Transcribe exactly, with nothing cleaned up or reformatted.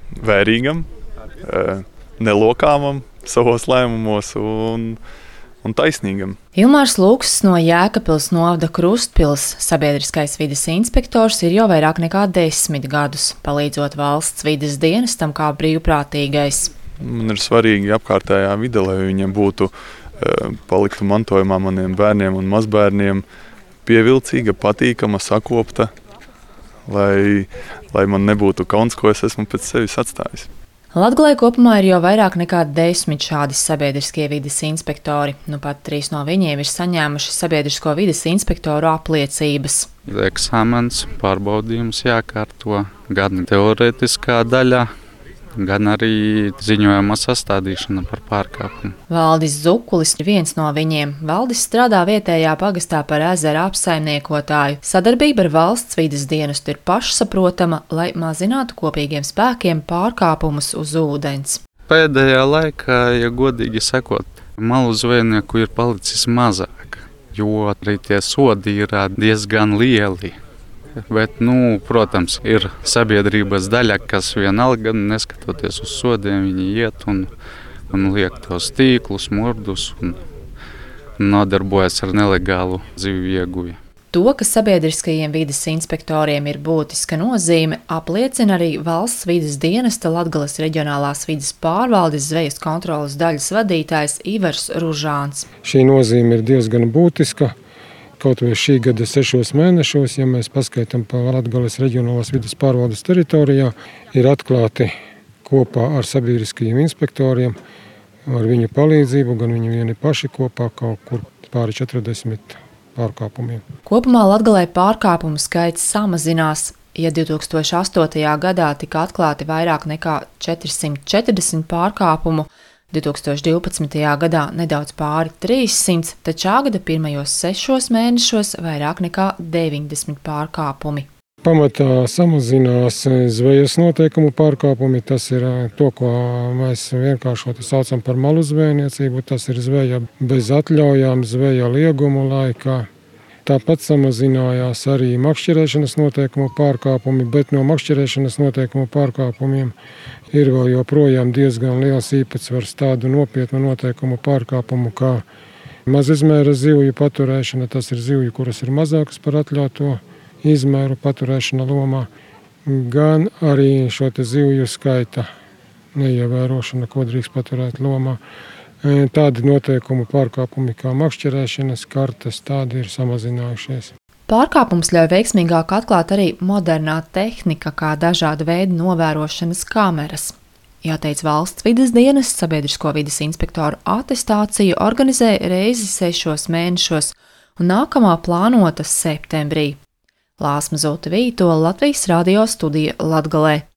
vērīgam, nelokāmam savos lēmumos un, un taisnīgam. Ilmārs Lūkss no Jēkabpils novada Krustpils sabiedriskais vides inspektors ir jau vairāk nekā desmit gadus, palīdzot valsts vides dienestam kā brīvprātīgais. Man ir svarīgi apkārtējā vide, lai viņiem būtu, paliktu mantojumā maniem bērniem un mazbērniem pievilcīga, patīkama, sakopta, lai, lai man nebūtu kauns, ko es esmu pēc sevis atstājis. Latgalē kopumā ir jau vairāk nekā desmit šādi sabiedriskie vides inspektori. Nu pat trīs no viņiem ir saņēmuši sabiedrisko vides inspektoru apliecības. Eksāmens pārbaudījums jākārto gan teorētiskā daļā, gan arī ziņojuma sastādīšana par pārkāpumu. Valdis Zukulis ir viens no viņiem. Valdis strādā vietējā pagastā par ezera apsaimniekotāju. Sadarbība ar valsts vides dienestu ir pašsaprotama, lai mazinātu kopīgiem spēkiem pārkāpumus uz ūdens. Pēdējā laikā, ja godīgi sakot, malu zvejnieku ir palicis mazāk, jo arī tie sodi ir diezgan lieli. Bet, nu, protams, ir sabiedrības daļa, kas vienalga, neskatoties uz sodiem, viņi iet un, un liek tos tīklus, murdus un nodarbojas ar nelegālu zivju ieguvi. To, ka sabiedriskajiem vides inspektoriem ir būtiska nozīme, apliecina arī valsts vides dienesta Latgales reģionālās vides pārvaldes zvejas kontroles daļas vadītājs Ivars Ružāns. Šī nozīme ir diezgan būtiska. Kaut vai šī gada sešos mēnešos, ja mēs paskaitām pa Latgales reģionālās vides pārvaldes teritorijā, ir atklāti kopā ar sabiedriskajiem inspektoriem, ar viņu palīdzību, gan viņi vieni paši kopā kaut kur pāri četrdesmit pārkāpumiem. Kopumā Latgalē pārkāpumu skaits samazinās. Ja divs tūkstoši astotajā gadā tika atklāti vairāk nekā četrsimt četrdesmit pārkāpumu, divs tūkstoši divpadsmitajā gadā nedaudz pāri trīssimti, tad šā gada pirmajos sešos mēnešos vairāk nekā deviņdesmit pārkāpumi. Pamatā samazinās zvejas noteikumu pārkāpumi. Tas ir to, ko mēs vienkāršoti saucam par malu zvejniecību. Tas ir zveja bez atļaujām, zveja liegumu laikā. Tāpat samazinājās arī makšķerēšanas noteikumu pārkāpumi, bet no makšķerēšanas noteikumu pārkāpumiem ir vēl joprojām diezgan liels īpatsvars tādu nopietnu noteikumu pārkāpumu kā mazizmēra zivju paturēšana. Tas ir zivju, kuras ir mazākas par atļauto izmēru paturēšana lomā, gan arī šo te zivju skaita neievērošana, ko drīkst paturēt lomā. Tādi noteikumu pārkāpumi kā makšķerēšanas kartes, tādi ir samazinājušies. Pārkāpums ļauj veiksmīgāk atklāt arī modernā tehnika, kā dažāda veida novērošanas kameras. Jāteic, valsts vides dienests sabiedrisko vides inspektoru atestāciju organizē reizi sešos mēnešos, un nākamā plānota septembrī. Lāsma Zota Vītola, Latvijas radio studija Latgalē.